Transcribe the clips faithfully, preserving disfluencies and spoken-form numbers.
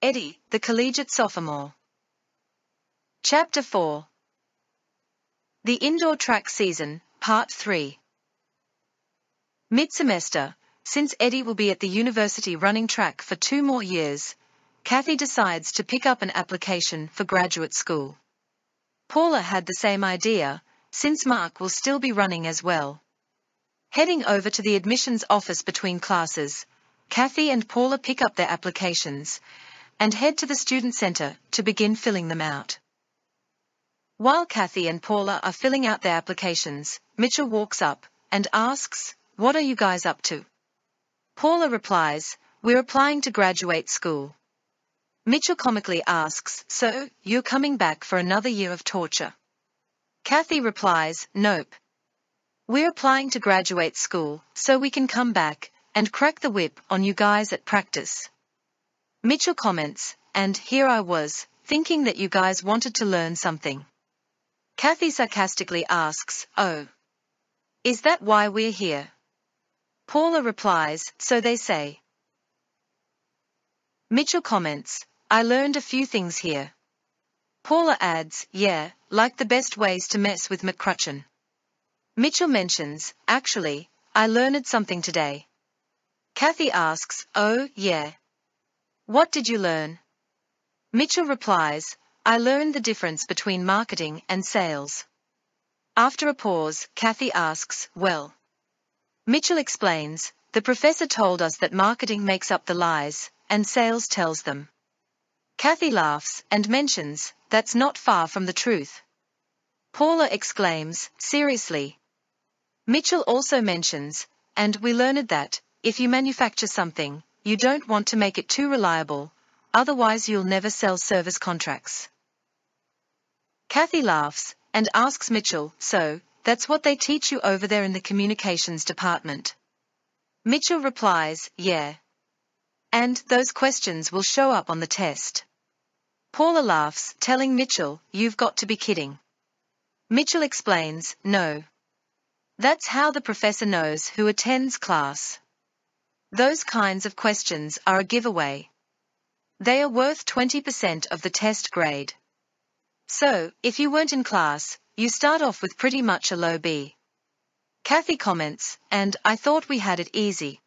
Eddie, the collegiate sophomore. Chapter four. The Indoor Track Season, Part three. Mid-semester, since Eddie will be at the university running track for two more years, Kathy decides to pick up an application for graduate school. Paula had the same idea, since Mark will still be running as well. Heading over to the admissions office between classes, Kathy and Paula pick up their applications and head to the student center to begin filling them out. While Kathy and Paula are filling out their applications, Mitchell walks up and asks, "What are you guys up to?" Paula replies, "We're applying to graduate school." Mitchell comically asks, "So, you're coming back for another year of torture?" Kathy replies, "Nope. We're applying to graduate school, so we can come back and crack the whip on you guys at practice." Mitchell comments, "And here I was, thinking that you guys wanted to learn something." Kathy sarcastically asks, "Oh. Is that why we're here?" Paula replies, "So they say." Mitchell comments, "I learned a few things here." Paula adds, "Yeah, like the best ways to mess with McCrutchen." Mitchell mentions, "Actually, I learned something today." Kathy asks, "Oh, yeah. What did you learn?" Mitchell replies, "I learned the difference between marketing and sales." After a pause, Kathy asks, "Well?" Mitchell explains, "The professor told us that marketing makes up the lies, and sales tells them." Kathy laughs and mentions, "That's not far from the truth." Paula exclaims, "Seriously?" Mitchell also mentions, "And we learned that, if you manufacture something, you don't want to make it too reliable, otherwise you'll never sell service contracts." Kathy laughs and asks Mitchell, "So, that's what they teach you over there in the communications department?" Mitchell replies, "Yeah. And those questions will show up on the test." Paula laughs, telling Mitchell, "You've got to be kidding." Mitchell explains, "No. That's how the professor knows who attends class. Those kinds of questions are a giveaway. They are worth twenty percent of the test grade. So, if you weren't in class, you start off with pretty much a low B." Kathy comments, "And I thought we had it easy."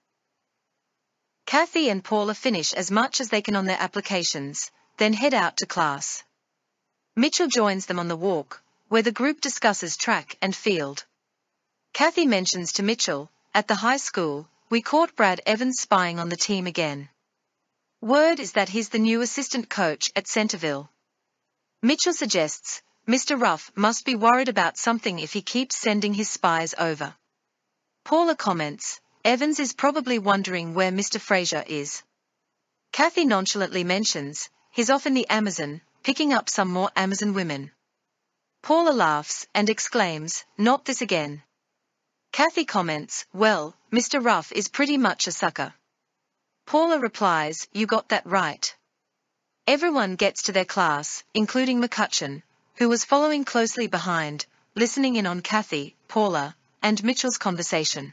Kathy and Paula finish as much as they can on their applications, then head out to class. Mitchell joins them on the walk, where the group discusses track and field. Kathy mentions to Mitchell, "At the high school, we caught Brad Evans spying on the team again. Word is that he's the new assistant coach at Centerville." Mitchell suggests, "Mister Ruff must be worried about something if he keeps sending his spies over." Paula comments, "Evans is probably wondering where Mister Fraser is." Kathy nonchalantly mentions, "He's off in the Amazon, picking up some more Amazon women." Paula laughs and exclaims, "Not this again." Kathy comments, "Well, Mister Ruff is pretty much a sucker." Paula replies, "You got that right." Everyone gets to their class, including McCutchen, who was following closely behind, listening in on Kathy, Paula, and Mitchell's conversation.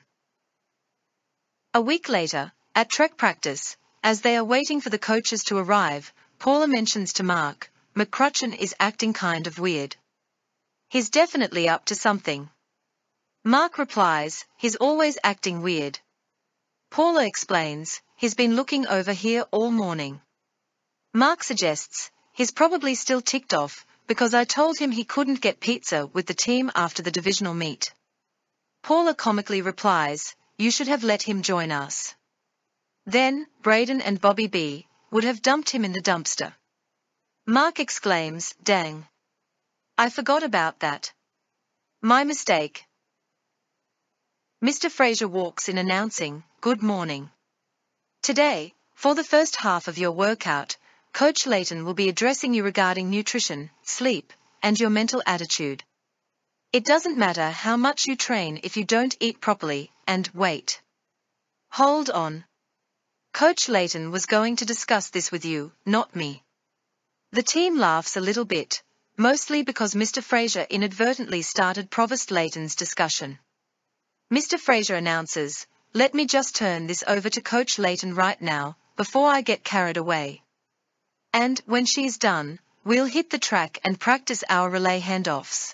A week later, at track practice, as they are waiting for the coaches to arrive, Paula mentions to Mark, "McCrutchen is acting kind of weird. He's definitely up to something." Mark replies, "He's always acting weird." Paula explains, "He's been looking over here all morning." Mark suggests, "He's probably still ticked off, because I told him he couldn't get pizza with the team after the divisional meet." Paula comically replies, "You should have let him join us. Then, Braden and Bobby B would have dumped him in the dumpster." Mark exclaims, "Dang. I forgot about that. My mistake." Mister Fraser walks in announcing, "Good morning. Today, for the first half of your workout, Coach Layton will be addressing you regarding nutrition, sleep, and your mental attitude. It doesn't matter how much you train if you don't eat properly, and wait. Hold on. Coach Layton was going to discuss this with you, not me." The team laughs a little bit, mostly because Mister Fraser inadvertently started Provost Layton's discussion. Mister Fraser announces, "Let me just turn this over to Coach Layton right now, before I get carried away." And, when she is done, we'll hit the track and practice our relay handoffs.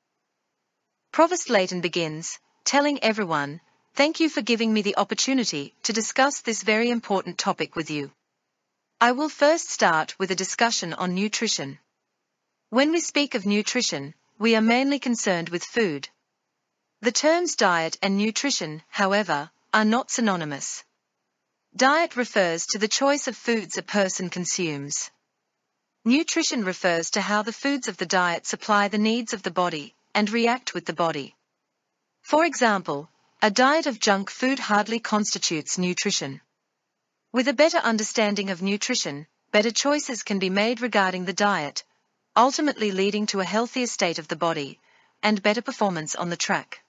Provost Layton begins, telling everyone, "Thank you for giving me the opportunity to discuss this very important topic with you. I will first start with a discussion on nutrition. When we speak of nutrition, we are mainly concerned with food. The terms diet and nutrition, however, are not synonymous. Diet refers to the choice of foods a person consumes. Nutrition refers to how the foods of the diet supply the needs of the body and react with the body. For example, a diet of junk food hardly constitutes nutrition. With a better understanding of nutrition, better choices can be made regarding the diet, ultimately leading to a healthier state of the body and better performance on the track."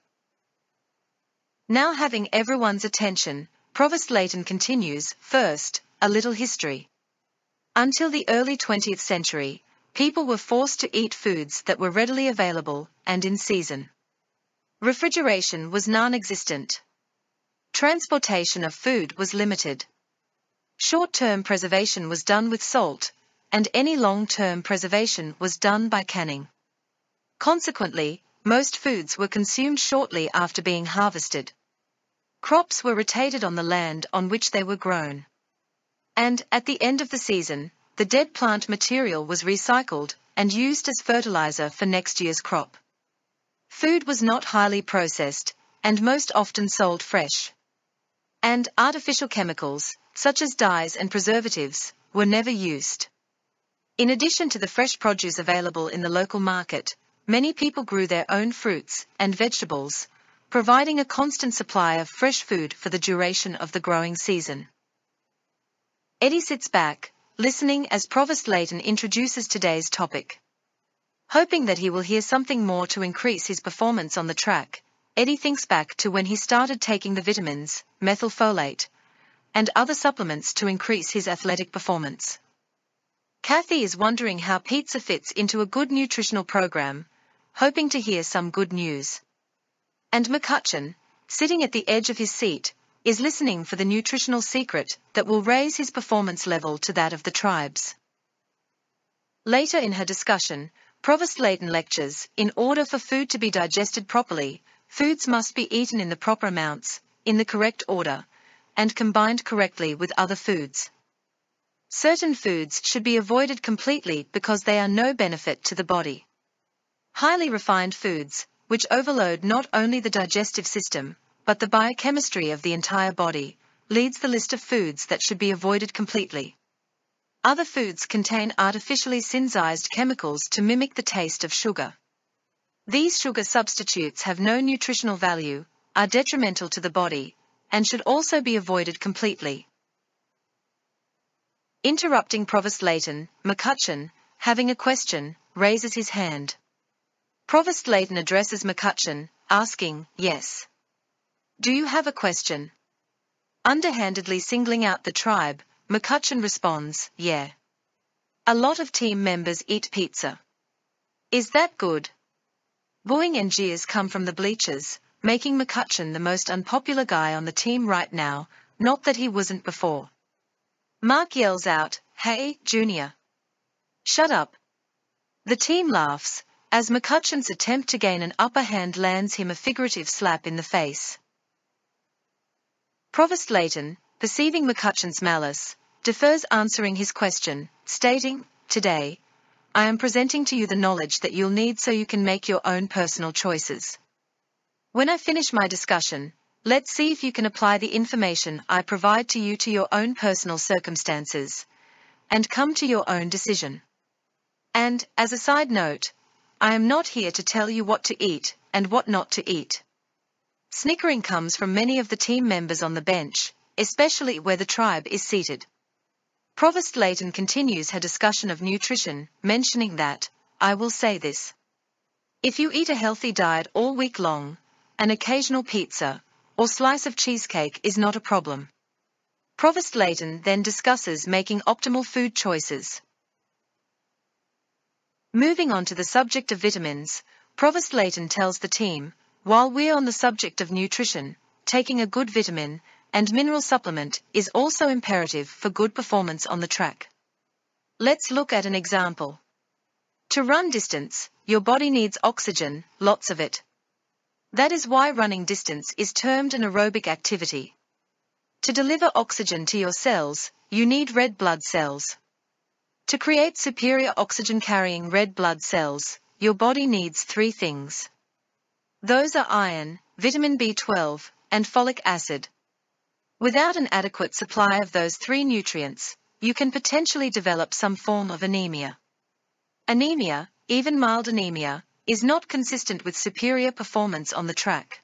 Now, having everyone's attention, Provost Layton continues, "First, a little history. Until the early twentieth century, people were forced to eat foods that were readily available and in season. Refrigeration was non-existent. Transportation of food was limited. Short-term preservation was done with salt, and any long-term preservation was done by canning. Consequently, most foods were consumed shortly after being harvested. Crops were rotated on the land on which they were grown. And, at the end of the season, the dead plant material was recycled and used as fertilizer for next year's crop. Food was not highly processed, and most often sold fresh. And artificial chemicals, such as dyes and preservatives, were never used. In addition to the fresh produce available in the local market, many people grew their own fruits and vegetables, providing a constant supply of fresh food for the duration of the growing season." Eddie sits back, listening as Provost Layton introduces today's topic. Hoping that he will hear something more to increase his performance on the track, Eddie thinks back to when he started taking the vitamins, methylfolate, and other supplements to increase his athletic performance. Kathy is wondering how pizza fits into a good nutritional program, hoping to hear some good news. And McCutcheon, sitting at the edge of his seat, is listening for the nutritional secret that will raise his performance level to that of the tribes. Later in her discussion, Provost Layton lectures, "In order for food to be digested properly, foods must be eaten in the proper amounts, in the correct order, and combined correctly with other foods. Certain foods should be avoided completely because they are no benefit to the body. Highly refined foods, which overload not only the digestive system, but the biochemistry of the entire body, leads the list of foods that should be avoided completely. Other foods contain artificially synthesized chemicals to mimic the taste of sugar. These sugar substitutes have no nutritional value, are detrimental to the body, and should also be avoided completely." Interrupting Provost Layton, McCutcheon, having a question, raises his hand. Provost Layton addresses McCutcheon, asking, "Yes. Do you have a question?" Underhandedly singling out the tribe, McCutcheon responds, "Yeah. A lot of team members eat pizza. Is that good?" Booing and jeers come from the bleachers, making McCutcheon the most unpopular guy on the team right now, not that he wasn't before. Mark yells out, "Hey, Junior. Shut up." The team laughs, as McCutcheon's attempt to gain an upper hand lands him a figurative slap in the face. Provost Layton, perceiving McCutcheon's malice, defers answering his question, stating, "Today, I am presenting to you the knowledge that you'll need so you can make your own personal choices. When I finish my discussion, let's see if you can apply the information I provide to you to your own personal circumstances, and come to your own decision. And, as a side note, I am not here to tell you what to eat and what not to eat." Snickering comes from many of the team members on the bench, especially where the tribe is seated. Provost Layton continues her discussion of nutrition, mentioning that, "I will say this. If you eat a healthy diet all week long, an occasional pizza or slice of cheesecake is not a problem." Provost Layton then discusses making optimal food choices. Moving on to the subject of vitamins, Provost Layton tells the team, "While we're on the subject of nutrition, taking a good vitamin and mineral supplement is also imperative for good performance on the track. Let's look at an example. To run distance, your body needs oxygen, lots of it. That is why running distance is termed an aerobic activity. To deliver oxygen to your cells, you need red blood cells. To create superior oxygen-carrying red blood cells, your body needs three things. Those are iron, vitamin B twelve, and folic acid. Without an adequate supply of those three nutrients, you can potentially develop some form of anemia. Anemia, even mild anemia, is not consistent with superior performance on the track.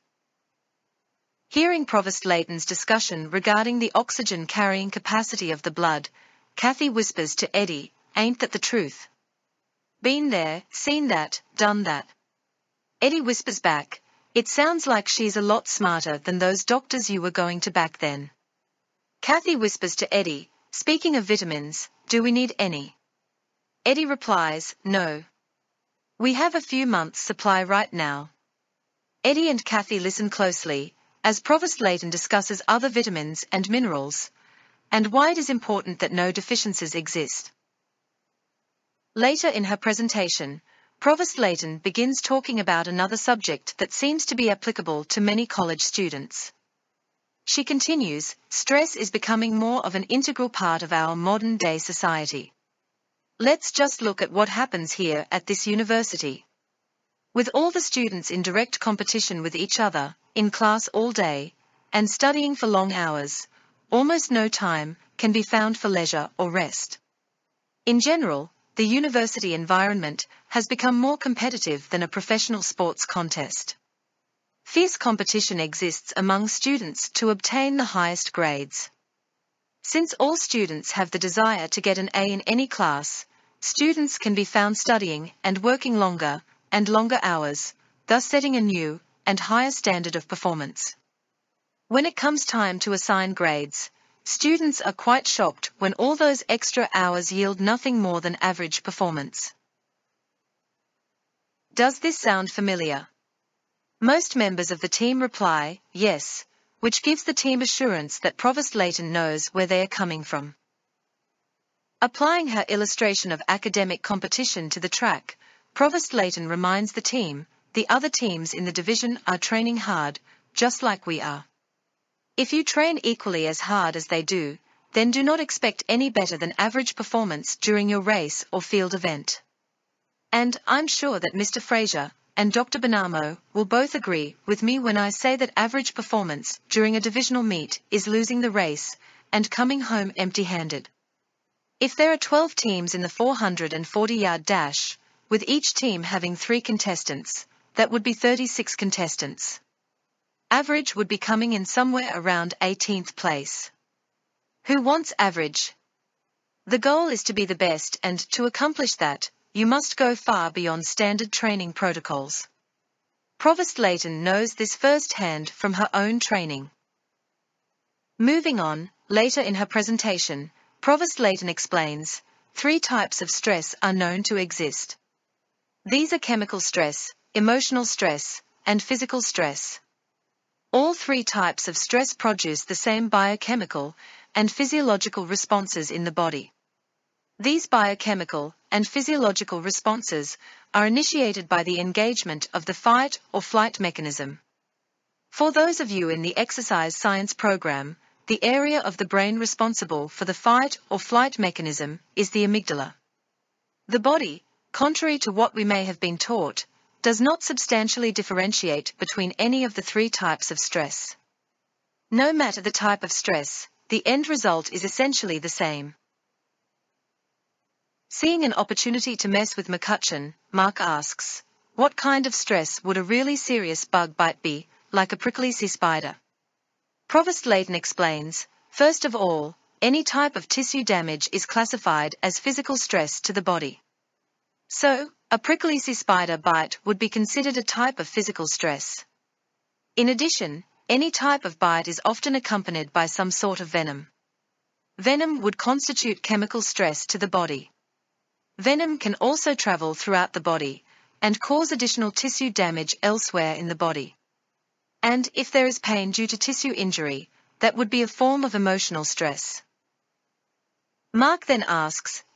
Hearing Provost Layton's discussion regarding the oxygen-carrying capacity of the blood, Kathy whispers to Eddie, "Ain't that the truth? Been there, seen that, done that." Eddie whispers back, "It sounds like she's a lot smarter than those doctors you were going to back then." Kathy whispers to Eddie, "Speaking of vitamins, do we need any?" Eddie replies, "No. We have a few months' supply right now." Eddie and Kathy listen closely, as Provost Layton discusses other vitamins and minerals, and why it is important that no deficiencies exist. Later in her presentation, Provost Layton begins talking about another subject that seems to be applicable to many college students. She continues, "Stress is becoming more of an integral part of our modern-day society. Let's just look at what happens here at this university. With all the students in direct competition with each other, in class all day, and studying for long hours, almost no time can be found for leisure or rest. In general, the university environment has become more competitive than a professional sports contest. Fierce competition exists among students to obtain the highest grades. Since all students have the desire to get an A in any class, students can be found studying and working longer and longer hours, thus setting a new and higher standard of performance. When it comes time to assign grades, students are quite shocked when all those extra hours yield nothing more than average performance." Does this sound familiar? Most members of the team reply, yes, which gives the team assurance that Provost Layton knows where they are coming from. Applying her illustration of academic competition to the track, Provost Layton reminds the team, the other teams in the division are training hard, just like we are. If you train equally as hard as they do, then do not expect any better than average performance during your race or field event. And I'm sure that Mister Fraser and Doctor Benamo will both agree with me when I say that average performance during a divisional meet is losing the race and coming home empty-handed. If there are twelve teams in the four hundred forty yard dash, with each team having three contestants, that would be thirty-six contestants. Average would be coming in somewhere around eighteenth place. Who wants average? The goal is to be the best, and to accomplish that, you must go far beyond standard training protocols. Provost Layton knows this firsthand from her own training. Moving on, later in her presentation, Provost Layton explains, three types of stress are known to exist. These are chemical stress, emotional stress, and physical stress. All three types of stress produce the same biochemical and physiological responses in the body. These biochemical and physiological responses are initiated by the engagement of the fight or flight mechanism. For those of you in the exercise science program, the area of the brain responsible for the fight or flight mechanism is the amygdala. The body, contrary to what we may have been taught, does not substantially differentiate between any of the three types of stress. No matter the type of stress, the end result is essentially the same. Seeing an opportunity to mess with McCutcheon, Mark asks, what kind of stress would a really serious bug bite be, like a prickly sea spider? Provost Layton explains, first of all, any type of tissue damage is classified as physical stress to the body. So, a prickly sea spider bite would be considered a type of physical stress. In addition, any type of bite is often accompanied by some sort of venom. Venom would constitute chemical stress to the body. Venom can also travel throughout the body and cause additional tissue damage elsewhere in the body. And if there is pain due to tissue injury, that would be a form of emotional stress. Mark then asks,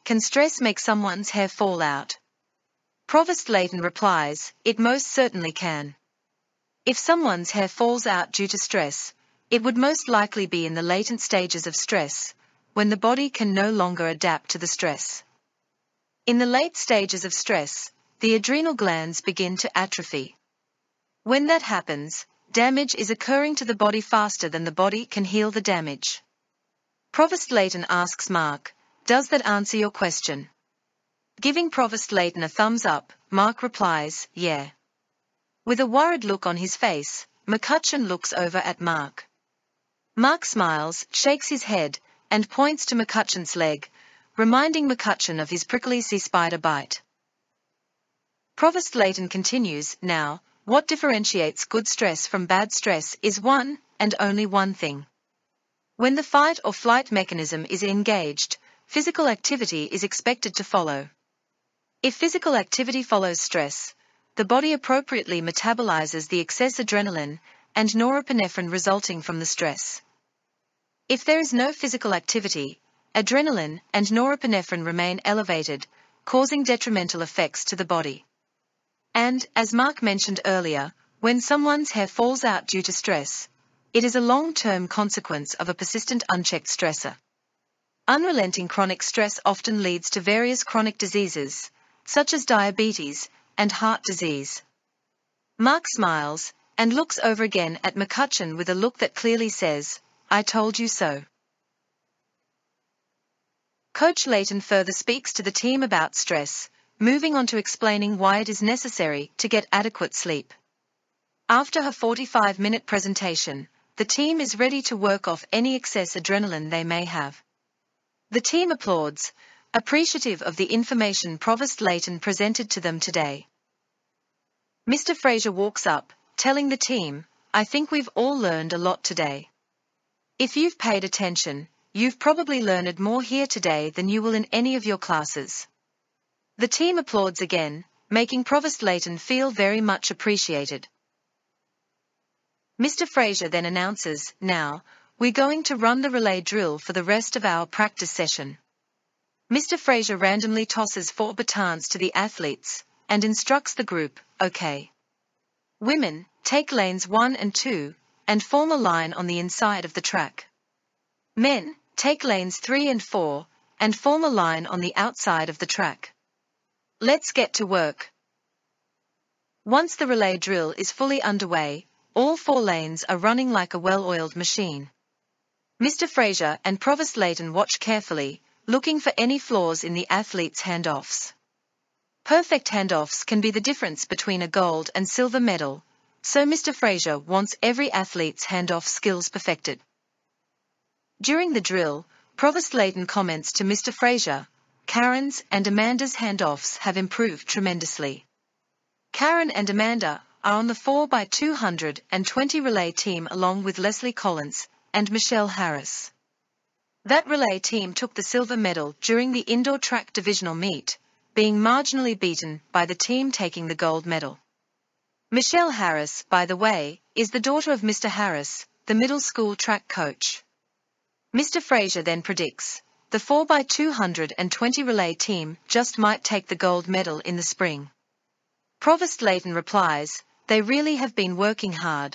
can stress make someone's hair fall out? Provost Layton replies, it most certainly can. If someone's hair falls out due to stress, it would most likely be in the latent stages of stress, when the body can no longer adapt to the stress. In the late stages of stress, the adrenal glands begin to atrophy. When that happens, damage is occurring to the body faster than the body can heal the damage. Provost Layton asks Mark, does that answer your question? Giving Provost Layton a thumbs up, Mark replies, yeah. With a worried look on his face, McCutcheon looks over at Mark. Mark smiles, shakes his head, and points to McCutcheon's leg, reminding McCutcheon of his prickly sea spider bite. Provost Layton continues, now, what differentiates good stress from bad stress is one, and only one thing. When the fight or flight mechanism is engaged, physical activity is expected to follow. If physical activity follows stress, the body appropriately metabolizes the excess adrenaline and norepinephrine resulting from the stress. If there is no physical activity, adrenaline and norepinephrine remain elevated, causing detrimental effects to the body. And, as Mark mentioned earlier, when someone's hair falls out due to stress, it is a long-term consequence of a persistent unchecked stressor. Unrelenting chronic stress often leads to various chronic diseases, such as diabetes and heart disease. Mark smiles, and looks over again at McCutcheon with a look that clearly says, I told you so. Coach Layton further speaks to the team about stress, moving on to explaining why it is necessary to get adequate sleep. After her forty-five minute presentation, the team is ready to work off any excess adrenaline they may have. The team applauds, appreciative of the information Provost Layton presented to them today. Mister Fraser walks up, telling the team, I think we've all learned a lot today. If you've paid attention, you've probably learned more here today than you will in any of your classes. The team applauds again, making Provost Layton feel very much appreciated. Mister Fraser then announces, now, we're going to run the relay drill for the rest of our practice session. Mister Fraser randomly tosses four batons to the athletes, and instructs the group, okay. Women, take lanes one and two, and form a line on the inside of the track. Men, take lanes three and four, and form a line on the outside of the track. Let's get to work. Once the relay drill is fully underway, all four lanes are running like a well-oiled machine. Mister Fraser and Provost Layton watch carefully, looking for any flaws in the athletes' handoffs. Perfect handoffs can be the difference between a gold and silver medal, so Mister Fraser wants every athlete's handoff skills perfected. During the drill, Provost Layton comments to Mister Fraser, Karen's and Amanda's handoffs have improved tremendously. Karen and Amanda are on the four by two hundred twenty relay team along with Leslie Collins and Michelle Harris. That relay team took the silver medal during the indoor track divisional meet, being marginally beaten by the team taking the gold medal. Michelle Harris, by the way, is the daughter of Mister Harris, the middle school track coach. Mister Fraser then predicts, the four by two hundred twenty relay team just might take the gold medal in the spring. Provost Layton replies, they really have been working hard.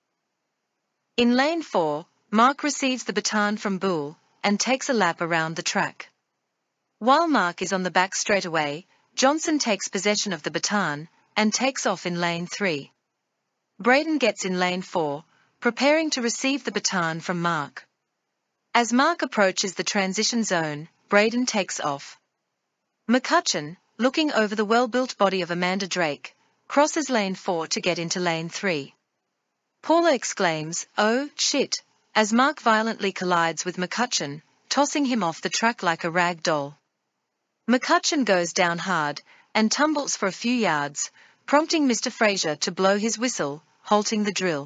In lane four, Mark receives the baton from Boole, and takes a lap around the track. While Mark is on the back straightaway, Johnson takes possession of the baton, and takes off in lane three. Braden gets in lane four, preparing to receive the baton from Mark. As Mark approaches the transition zone, Braden takes off. McCutcheon, looking over the well-built body of Amanda Drake, crosses lane four to get into lane three. Paula exclaims, oh, shit, as Mark violently collides with McCutcheon, tossing him off the track like a rag doll. McCutcheon goes down hard, and tumbles for a few yards, prompting Mister Fraser to blow his whistle, halting the drill.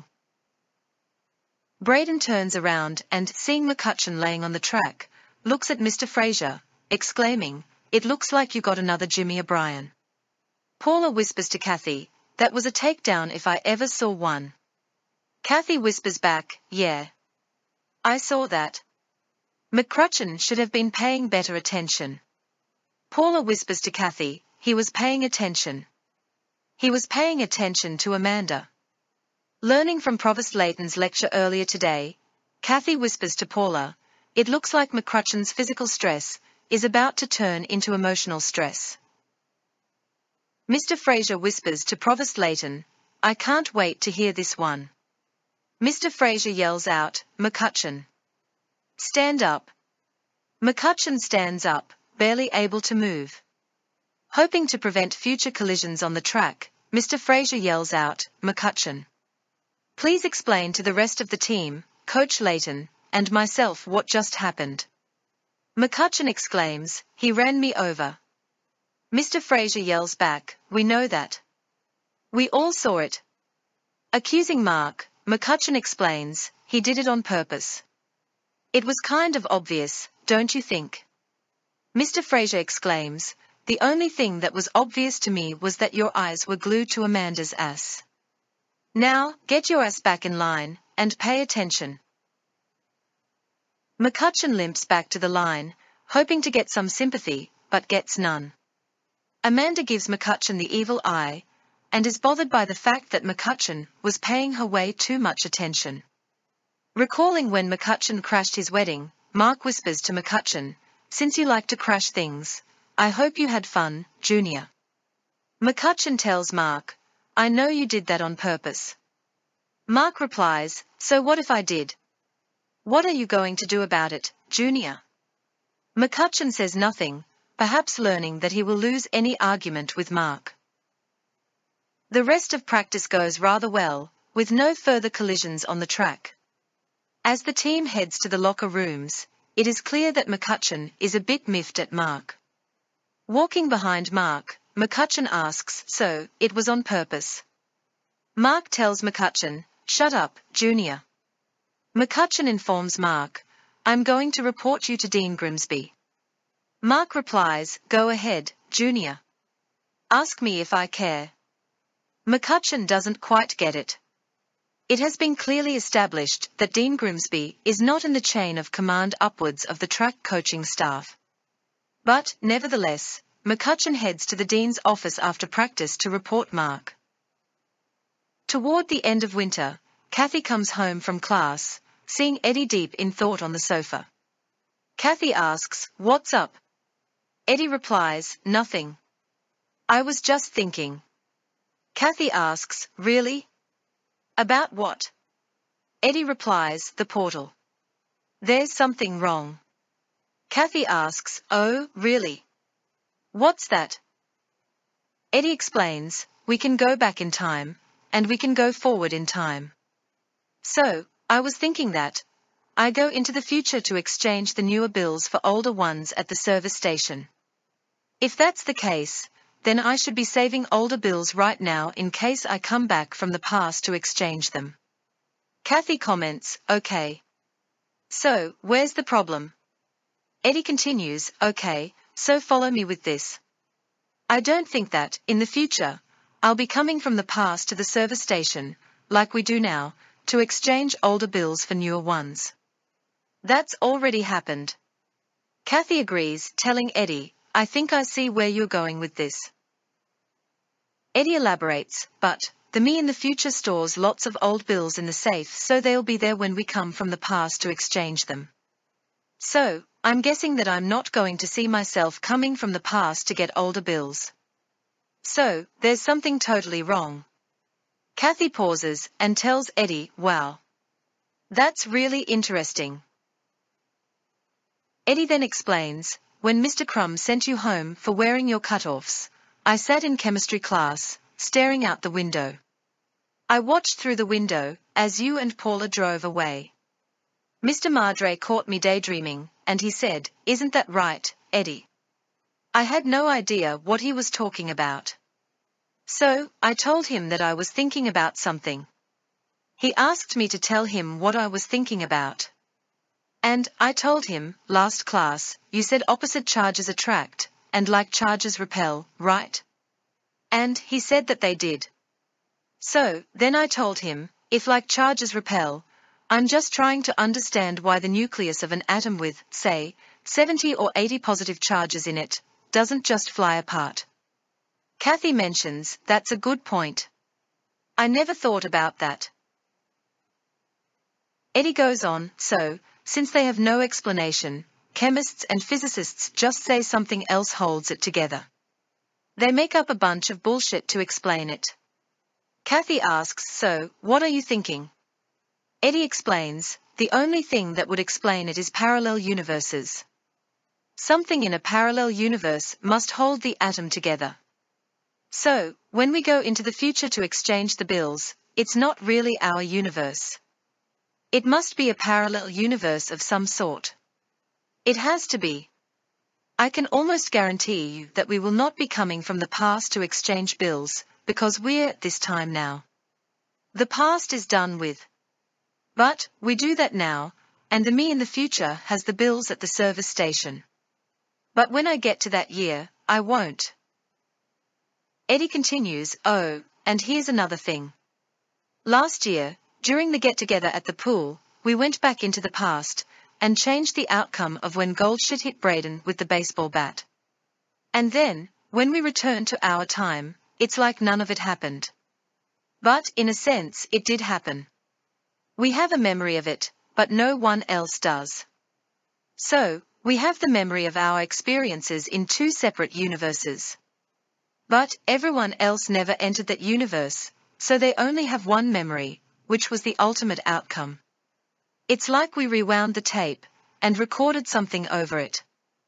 Braden turns around and, seeing McCutcheon laying on the track, looks at Mister Fraser, exclaiming, it looks like you got another Jimmy O'Brien. Paula whispers to Kathy, that was a takedown if I ever saw one. Kathy whispers back, yeah. I saw that. McCutcheon should have been paying better attention. Paula whispers to Kathy, he was paying attention. He was paying attention to Amanda. Learning from Provost Layton's lecture earlier today, Kathy whispers to Paula, it looks like McCrutchen's physical stress is about to turn into emotional stress. Mister Fraser whispers to Provost Layton, I can't wait to hear this one. Mister Fraser yells out, McCutchen. Stand up. McCutchen stands up, barely able to move. Hoping to prevent future collisions on the track, Mister Fraser yells out, McCutchen. Please explain to the rest of the team, Coach Layton, and myself what just happened. McCutchen exclaims, he ran me over. Mister Fraser yells back, we know that. We all saw it. Accusing Mark, McCutchen explains, he did it on purpose. It was kind of obvious, don't you think? Mister Fraser exclaims, the only thing that was obvious to me was that your eyes were glued to Amanda's ass. Now, get your ass back in line, and pay attention. McCutchen limps back to the line, hoping to get some sympathy, but gets none. Amanda gives McCutchen the evil eye, and is bothered by the fact that McCutchen was paying her way too much attention. Recalling when McCutchen crashed his wedding, Mark whispers to McCutchen, since you like to crash things, I hope you had fun, Junior. McCutchen tells Mark, I know you did that on purpose. Mark replies, so what if I did? What are you going to do about it, Junior? McCutchen says nothing, perhaps learning that he will lose any argument with Mark. The rest of practice goes rather well, with no further collisions on the track. As the team heads to the locker rooms, it is clear that McCutchen is a bit miffed at Mark. Walking behind Mark, McCutchen asks, so, it was on purpose? Mark tells McCutchen, shut up, Junior. McCutchen informs Mark, I'm going to report you to Dean Grimsby. Mark replies, go ahead, Junior. Ask me if I care. McCutchen doesn't quite get it. It has been clearly established that Dean Grimsby is not in the chain of command upwards of the track coaching staff. But, nevertheless, McCutchen heads to the Dean's office after practice to report Mark. Toward the end of winter, Kathy comes home from class, seeing Eddie deep in thought on the sofa. Kathy asks, what's up? Eddie replies, nothing. I was just thinking. Kathy asks, really? About what? Eddie replies, the portal. There's something wrong. Kathy asks, oh, really? What's that? Eddie explains, we can go back in time, and we can go forward in time. So, I was thinking that, I go into the future to exchange the newer bills for older ones at the service station. If that's the case, then I should be saving older bills right now in case I come back from the past to exchange them. Kathy comments, okay. So, where's the problem? Eddie continues, okay, so follow me with this. I don't think that, in the future, I'll be coming from the past to the service station, like we do now, to exchange older bills for newer ones. That's already happened. Kathy agrees, telling Eddie, I think I see where you're going with this. Eddie elaborates, but, the me in the future stores lots of old bills in the safe so they'll be there when we come from the past to exchange them. So, I'm guessing that I'm not going to see myself coming from the past to get older bills. So, there's something totally wrong. Kathy pauses and tells Eddie, wow. That's really interesting. Eddie then explains, when Mister Crumb sent you home for wearing your cutoffs, I sat in chemistry class, staring out the window. I watched through the window, as you and Paula drove away. Mister Madre caught me daydreaming, and he said, isn't that right, Eddie? I had no idea what he was talking about. So, I told him that I was thinking about something. He asked me to tell him what I was thinking about. And, I told him, last class, you said opposite charges attract, and like charges repel, right? And, he said that they did. So, then I told him, if like charges repel, I'm just trying to understand why the nucleus of an atom with, say, seventy or eighty positive charges in it, doesn't just fly apart. Kathy mentions, that's a good point. I never thought about that. Eddie goes on, so, since they have no explanation, chemists and physicists just say something else holds it together. They make up a bunch of bullshit to explain it. Kathy asks, so, what are you thinking? Eddie explains, the only thing that would explain it is parallel universes. Something in a parallel universe must hold the atom together. So, when we go into the future to exchange the bills, it's not really our universe. It must be a parallel universe of some sort. It has to be. I can almost guarantee you that we will not be coming from the past to exchange bills, because we're at this time now. The past is done with. But, we do that now, and the me in the future has the bills at the service station. But when I get to that year, I won't. Eddie continues, oh, and here's another thing. Last year, during the get-together at the pool, we went back into the past, and changed the outcome of when Goldshit hit Braden with the baseball bat. And then, when we return to our time, it's like none of it happened. But, in a sense, it did happen. We have a memory of it, but no one else does. So, we have the memory of our experiences in two separate universes. But, everyone else never entered that universe, so they only have one memory, which was the ultimate outcome. It's like we rewound the tape, and recorded something over it.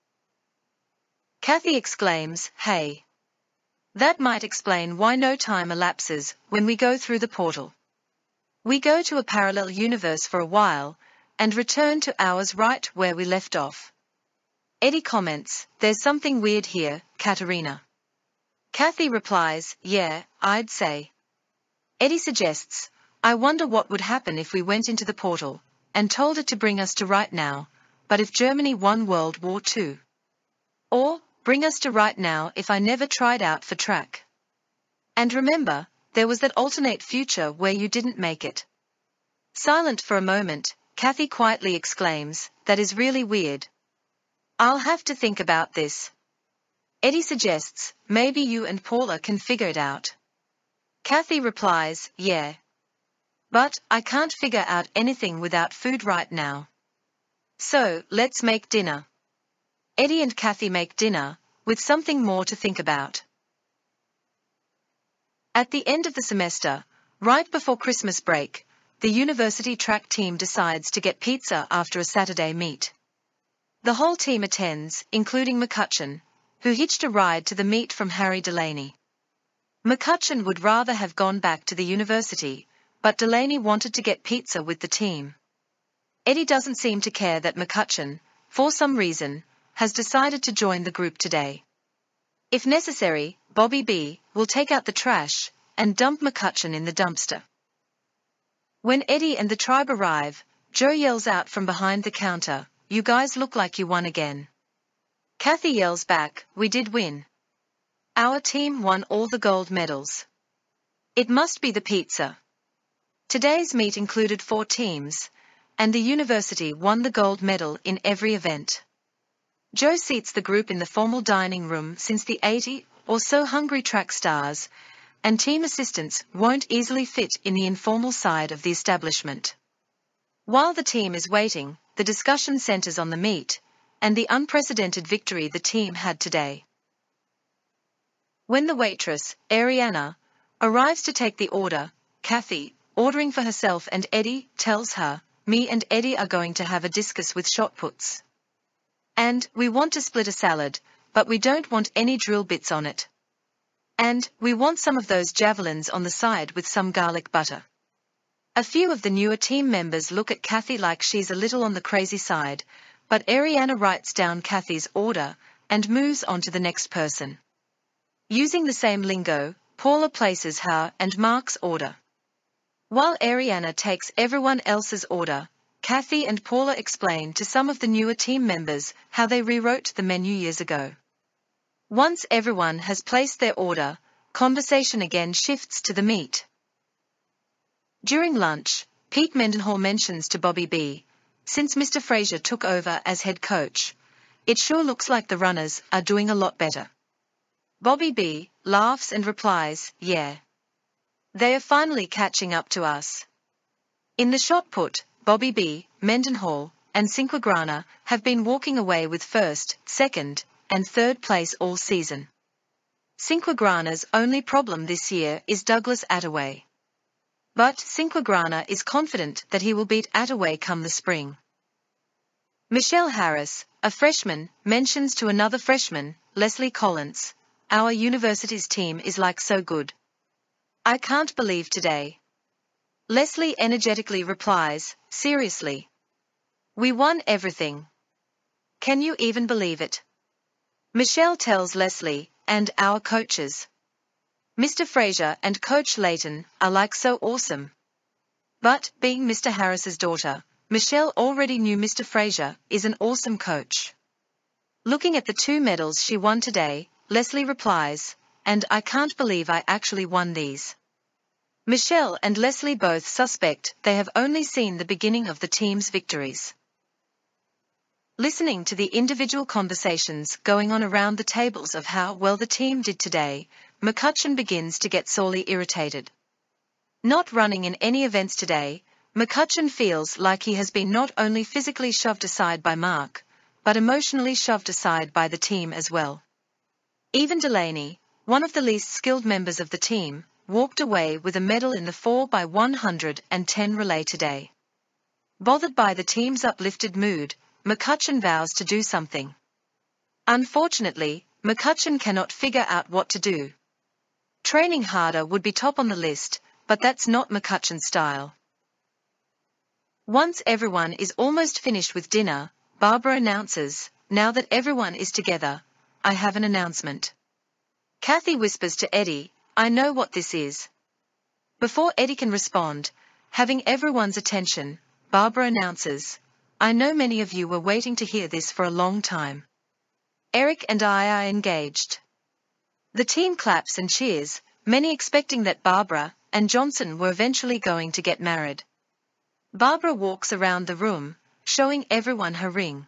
Kathy exclaims, hey. That might explain why no time elapses when we go through the portal. We go to a parallel universe for a while, and return to ours right where we left off. Eddie comments, there's something weird here, Katerina. Kathy replies, yeah, I'd say. Eddie suggests, I wonder what would happen if we went into the portal, and told it to bring us to right now, but if Germany won World War Two. Or, bring us to right now if I never tried out for track. And remember, there was that alternate future where you didn't make it. Silent for a moment, Kathy quietly exclaims, that is really weird. I'll have to think about this. Eddie suggests, maybe you and Paula can figure it out. Kathy replies, yeah. But, I can't figure out anything without food right now. So, let's make dinner. Eddie and Kathy make dinner, with something more to think about. At the end of the semester, right before Christmas break, the university track team decides to get pizza after a Saturday meet. The whole team attends, including McCutcheon, who hitched a ride to the meet from Harry Delaney. McCutcheon would rather have gone back to the university, but Delaney wanted to get pizza with the team. Eddie doesn't seem to care that McCutcheon, for some reason, has decided to join the group today. If necessary, Bobby B. will take out the trash and dump McCutcheon in the dumpster. When Eddie and the tribe arrive, Joe yells out from behind the counter, you guys look like you won again. Kathy yells back, we did win. Our team won all the gold medals. It must be the pizza. Today's meet included four teams, and the university won the gold medal in every event. Joe seats the group in the formal dining room since the eighty or so hungry track stars and team assistants won't easily fit in the informal side of the establishment. While the team is waiting, the discussion centers on the meet and the unprecedented victory the team had today. When the waitress, Ariana, arrives to take the order, Kathy, ordering for herself and Eddie, tells her, me and Eddie are going to have a discus with shot puts. And, we want to split a salad, but we don't want any drill bits on it. And, we want some of those javelins on the side with some garlic butter. A few of the newer team members look at Kathy like she's a little on the crazy side, but Ariana writes down Kathy's order and moves on to the next person. Using the same lingo, Paula places her and Mark's order. While Ariana takes everyone else's order, Kathy and Paula explain to some of the newer team members how they rewrote the menu years ago. Once everyone has placed their order, conversation again shifts to the meet. During lunch, Pete Mendenhall mentions to Bobby B., since Mister Frazier took over as head coach, It sure looks like the runners are doing a lot better. Bobby B laughs and replies, yeah. They are finally catching up to us. In the shot put, Bobby B, Mendenhall, and Cinquegrana have been walking away with first, second, and third place all season. Cinquegrana's only problem this year is Douglas Attaway. But Cinquegrana is confident that he will beat Attaway come the spring. Michelle Harris, a freshman, mentions to another freshman, Leslie Collins, our university's team is like so good. I can't believe today. Leslie energetically replies, seriously. We won everything. Can you even believe it? Michelle tells Leslie, and our coaches. Mister Fraser and Coach Layton are like so awesome. But, being Mister Harris's daughter, Michelle already knew Mister Fraser is an awesome coach. Looking at the two medals she won today, Leslie replies, and I can't believe I actually won these. Michelle and Leslie both suspect they have only seen the beginning of the team's victories. Listening to the individual conversations going on around the tables of how well the team did today, McCutcheon begins to get sorely irritated. Not running in any events today, McCutcheon feels like he has been not only physically shoved aside by Mark, but emotionally shoved aside by the team as well. Even Delaney, one of the least skilled members of the team, walked away with a medal in the four by one hundred ten relay today. Bothered by the team's uplifted mood, McCutcheon vows to do something. Unfortunately, McCutcheon cannot figure out what to do. Training harder would be top on the list, but that's not McCutcheon's style. Once everyone is almost finished with dinner, Barbara announces, now that everyone is together, I have an announcement. Kathy whispers to Eddie, I know what this is. Before Eddie can respond, having everyone's attention, Barbara announces, I know many of you were waiting to hear this for a long time. Eric and I are engaged. The team claps and cheers, many expecting that Barbara and Johnson were eventually going to get married. Barbara walks around the room, showing everyone her ring.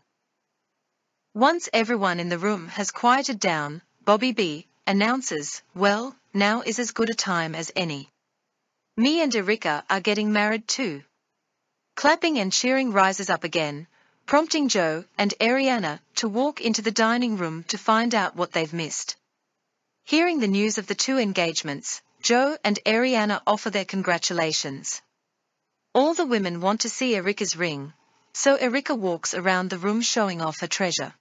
Once everyone in the room has quieted down, Bobby B announces, well, now is as good a time as any. Me and Erika are getting married too. Clapping and cheering rises up again, prompting Joe and Ariana to walk into the dining room to find out what they've missed. Hearing the news of the two engagements, Joe and Ariana offer their congratulations. All the women want to see Erika's ring, so Erika walks around the room showing off her treasure.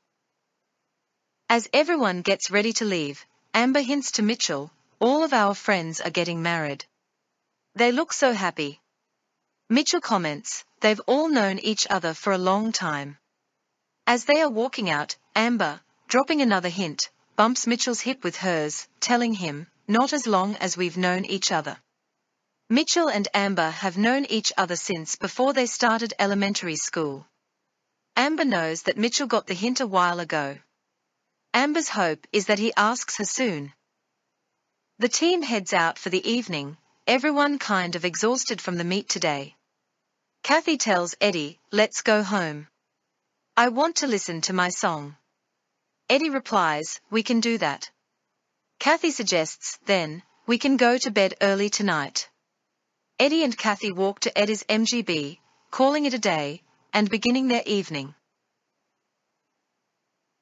As everyone gets ready to leave, Amber hints to Mitchell, all of our friends are getting married. They look so happy. Mitchell comments, they've all known each other for a long time. As they are walking out, Amber, dropping another hint, bumps Mitchell's hip with hers, telling him, not as long as we've known each other. Mitchell and Amber have known each other since before they started elementary school. Amber knows that Mitchell got the hint a while ago. Amber's hope is that he asks her soon. The team heads out for the evening, everyone kind of exhausted from the meet today. Kathy tells Eddie, let's go home. I want to listen to my song. Eddie replies, we can do that. Kathy suggests, then, we can go to bed early tonight. Eddie and Kathy walk to Eddie's M G B, calling it a day, and beginning their evening.